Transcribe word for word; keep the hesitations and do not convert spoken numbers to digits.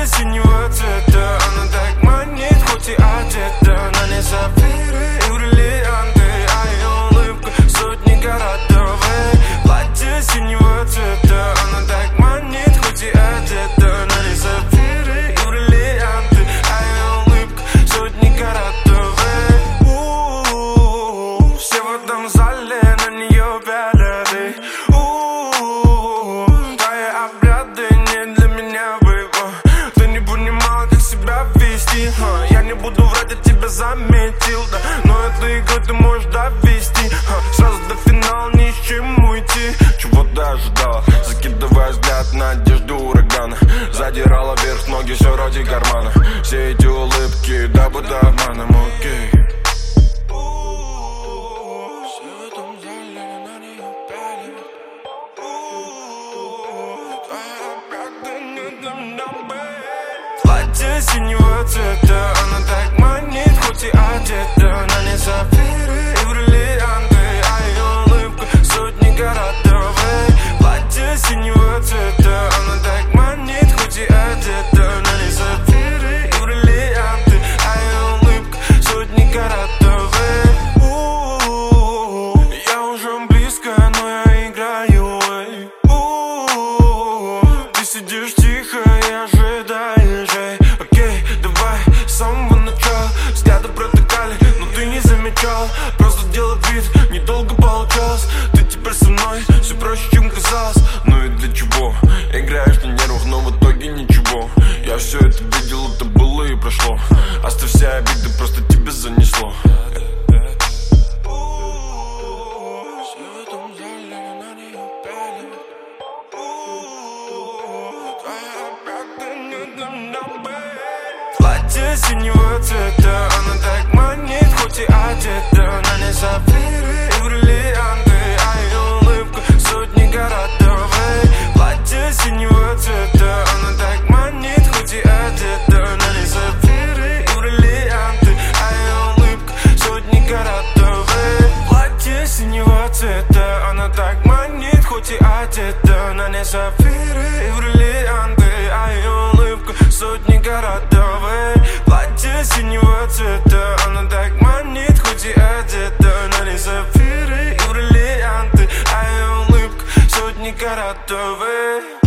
Платье синего цвета, она так манит, хоть и одета. На ней сапфиры и бриллианты, а ее улыбка сотни каратов. Платье синего цвета, она так манит, хоть и одета. На ней сапфиры и бриллианты, а ее улыбка сотни каратов. У-у-у, все в этом зале на нее пялят. У-у-у, твои обряды не для меня, бэйба. Ты не понимала, как себя вести. Ха, я не буду врать, я тебя заметил, да. Но эту игру ты можешь довести. Ха, сразу до финала ни с чем уйти. Чего ты ожидала? Закидывая взгляд на одежду урагана, задирала вверх ноги, все ради кармана. Все эти улыбки, дабы до обманом, окей. Платье синего цвета, она так манит, хоть и одета. На ней сапфиры и бриллианты, а ее улыбка сотни каратов. Платье синего цвета, она так манит, хоть и одета. На ней сапфиры и бриллианты, а ее улыбка сотни каратов. У-у-у, я уже близко, но я играю. У-у-у, ты сидишь тихо и ожидаешь. Окей, давай с самого начала. Взгляды протыкали, но ты не замечал. Просто делай вид, недолго получалось. Ты теперь со мной, все проще, чем казалось. Ну и для чего? Играешь на нервах, но в итоге ничего. Я все это видел, это было и прошло. Оставь все обиды, просто тебе занесло. Платье синего цвета, она так манит, хоть и одета. На ней сапфиры и бриллианты, а ее улыбка сотни каратов. Платье синего цвета, она так манит, хоть и одета. На ней сапфиры и бриллианты, а ее улыбка сотни каратов. Платье синего цвета, она так манит, хоть и одета. На ней сапфиры и бриллианты, а ее улыбка сотни каратов. Платье синего цвета, она так манит, хоть и одета. На ней сапфиры и бриллианты, а ее улыбка сотни каратов.